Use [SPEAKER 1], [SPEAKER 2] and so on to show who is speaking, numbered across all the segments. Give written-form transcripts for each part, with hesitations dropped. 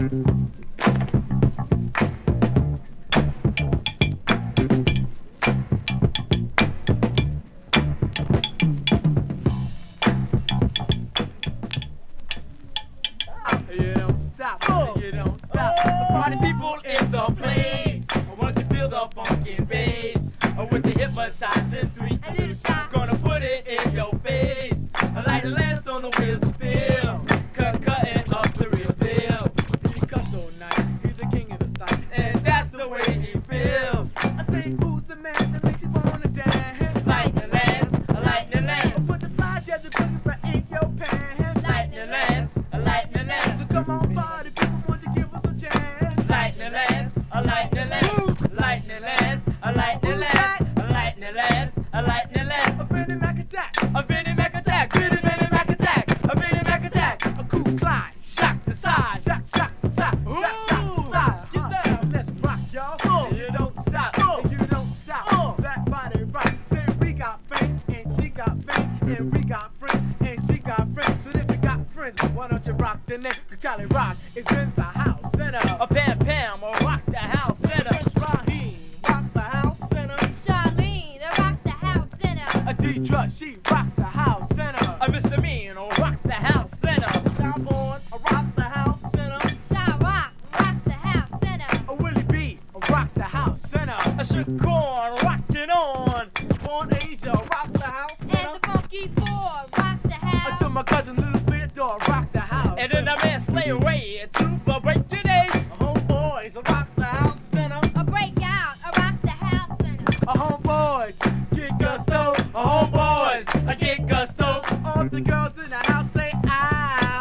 [SPEAKER 1] You don't stop, you don't stop. Party people in the place. Once you feel the funkin' bass, with the hypnotizing three,
[SPEAKER 2] a little shot.
[SPEAKER 1] Gonna put it in your face, like the lance on the wheels of steel, cutting up the real deal. He cuts so nice, he's the king of the style, and that's the way he feels. I say, who's the man that makes you wanna dance? Lightning Lance, Lightning Lance. Put the fly jazz and boogie right in your pants. Lightning Lance, Lightning Lance. So come on, party people, won't you give us a chance? Lightning Lance, Lightning Lance. Lightning Lance, Lightning Lance. Lightning Lance, Lightning Lance. A Benny Mac attack, a Benny Mac attack, Benny Mac attack, a Benny Mac attack. A cool Clyde, shock the side, shock the side, shock the side. Get down, let's rock, y'all. And you don't stop, and you don't stop. That body rock. Say we got fame, and she got fame, and we got friends, and she got friends. So if you got friends, why don't you rock the neck? 'Cause Charlie Rock is in the house center. A Pam Pam, or rock the house center. Prince Raheem, rock the house center.
[SPEAKER 2] Charlene, rock the house center.
[SPEAKER 1] A D-Drug, she rocks the house center. A Mr. Mean, or rock the house center. Shawborn, rock the house center.
[SPEAKER 2] Shaw Rock, rock the house center.
[SPEAKER 1] A Willie B, rocks the house center. A Shakorn, rockin' on. Born Asia, rock the house
[SPEAKER 2] And
[SPEAKER 1] center.
[SPEAKER 2] the Funky Four, rock the house.
[SPEAKER 1] To my cousin Little Theodore, rock the house. And then the man Slay Ray, to the break today. Homeboys, rock the house center.
[SPEAKER 2] A breakout, rock the house center.
[SPEAKER 1] A homeboys, get gusto. A homeboys, get gusto. All the girls in the house say ow.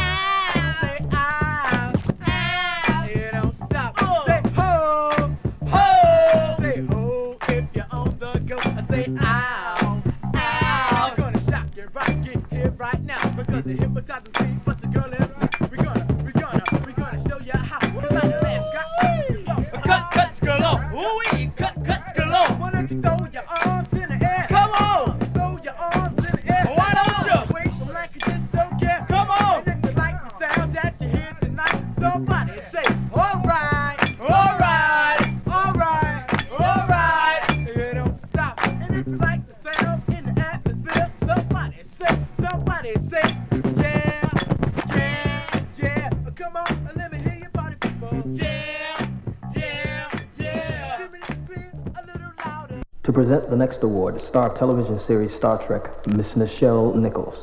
[SPEAKER 2] Ow,
[SPEAKER 1] Say ow.
[SPEAKER 2] ow.
[SPEAKER 1] You don't stop. Say ho, ho. Say ho if you're on the go. I say ow, ow. We're gonna shock you, rock it here right now because the hypnotizing queen was the girl MC. We're gonna show you how. Cause I the last got cut galore. Ooh-wee, cut galore. Why don't you throw your arms in the air? Come on, throw your arms in the air. Why don't you? Wait, I'm like you just don't care. Come on. And if you like the sound that you hear tonight, somebody say, all right, all right, all right, all right. You don't stop. And if you like the sound in the atmosphere, somebody say, yeah, yeah, yeah. Come on, let me hear your body, people. Yeah, yeah, yeah. Give me the spirit a little louder.
[SPEAKER 3] To present the next award, star television series Star Trek, Miss Nichelle Nichols.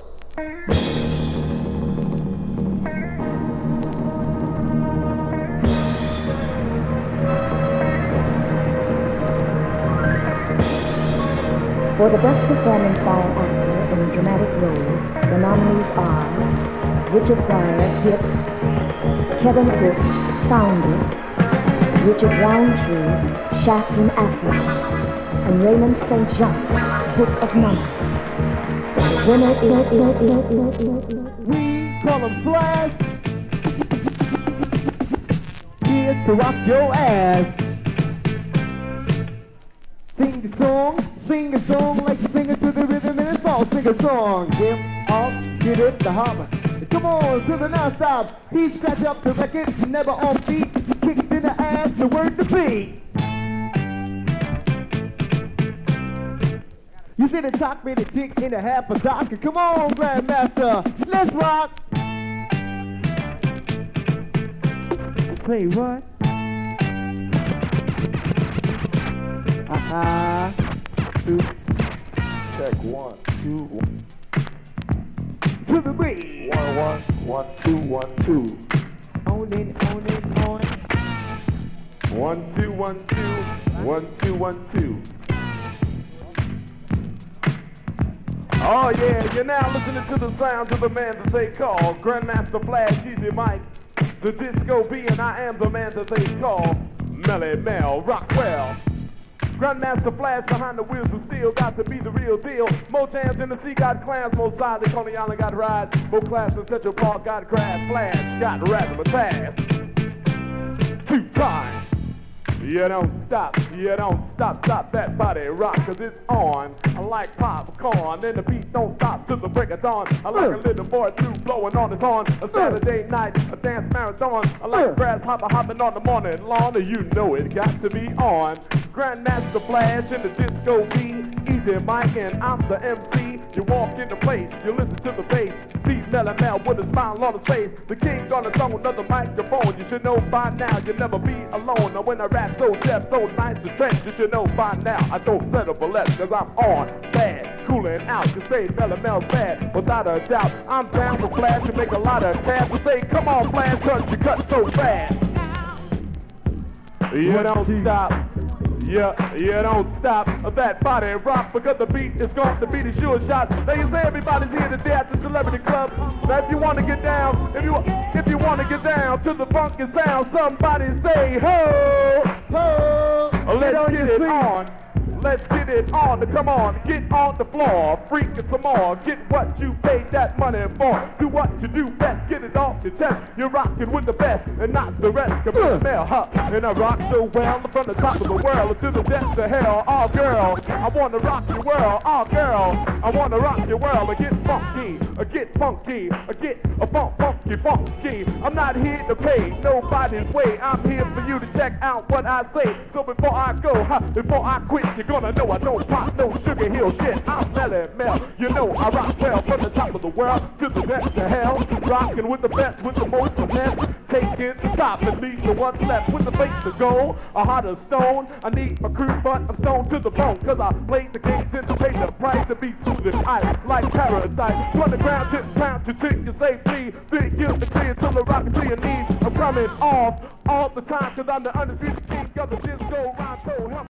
[SPEAKER 4] For the best performance by an actor in a dramatic role, the nominees are Richard Pryor, Hit, Kevin Crooks, Sounder, Richard Roundtree, Shaft in Africa, and Raymond St. John, Book of Numbers. Winner is...
[SPEAKER 5] We call him Flash. Here to rock your ass. Sing a song like you sing it to the rhythm and it's all sing a song. Get up, get it, the hammer. Come on to the non-stop. He scratch up the record, never off beat. Kicked in the ass, the word to beat. You see the talk me the dick in a half a doctor. Come on, Grandmaster, let's rock. Say what? Two.
[SPEAKER 6] Check 1, 2, 1.
[SPEAKER 5] To the beat.
[SPEAKER 6] 1, 1, 2, 1, 2.
[SPEAKER 5] On it.
[SPEAKER 6] 1, 2, 1, 2. 1, 2, 1, 2. Oh yeah, you're now listening to the sounds of the man that they call Grandmaster Flash, Easy Mike, the disco bee, and I am the man that they call Melly Mel Rockwell. Grandmaster Flash behind the wheels of steel, got to be the real deal. Motown's in the sea got clans, most side, they Coney Island got rides. Both class in Central Park got grass, Flash got razzmatazz. 2 times. You don't stop that body rock, cause it's on. I like popcorn, and the beat don't stop till the break of dawn. I like a little boy too blowing on his horn. A Saturday night, a dance marathon. I like a grasshopper hopping on the morning lawn, and you know it got to be on. Grandmaster Flash in the disco beat. Easy Mike and I'm the MC. You walk in the place, you listen to the bass. See Melly Mel with a smile on his face. The king on his own, another microphone. You should know by now, you'll never be alone. Now when I rap so deaf, so nice and trench, you should know by now I don't settle for less, cause I'm on, bad, cooling out. You say Melly Mel's bad, without a doubt. I'm down for Flash to make a lot of cash. You say, come on Flash, cause you cut so fast. You don't stop. Yeah, you don't stop that body rock, because the beat is gone, the beat is sure shot. Now you say everybody's here today at the Celebrity Club. Now if you want to get down, if you want to get down to the funky sound, somebody say ho, ho. Let's get it on. Let's get it on. Come on, get on the floor, freaking some more. Get what you paid that money for. Do what you do best, get it off your chest. You're rocking with the best and not the rest. Come on, Mel, huh? And I rock so well from the top of the world to the depths of hell. Oh girl, I wanna rock your world. Oh girl, I wanna rock your world. I get funky, I get funky, I get a funky. I'm not here to pay nobody's way. I'm here for you to check out what I say. So before I go, before I quit, you're gonna know I don't pop no Sugar Hill shit. I'm Melly Mel. You know I rock well from the top of the world to the depths of hell. Rocking with the best, with the most finesse. Taking the top and leave the ones left with the face to gold. A heart of stone. I need a crew, but I'm stoned to the bone. Cause I played the games and paid the price to be smooth as ice. Like paradise. Run the ground, tip, pound to tick your safety. Then give the clear till the rocket to your knees. I'm coming off all the time, cause I'm the undisputed king of the disco rhyme. So help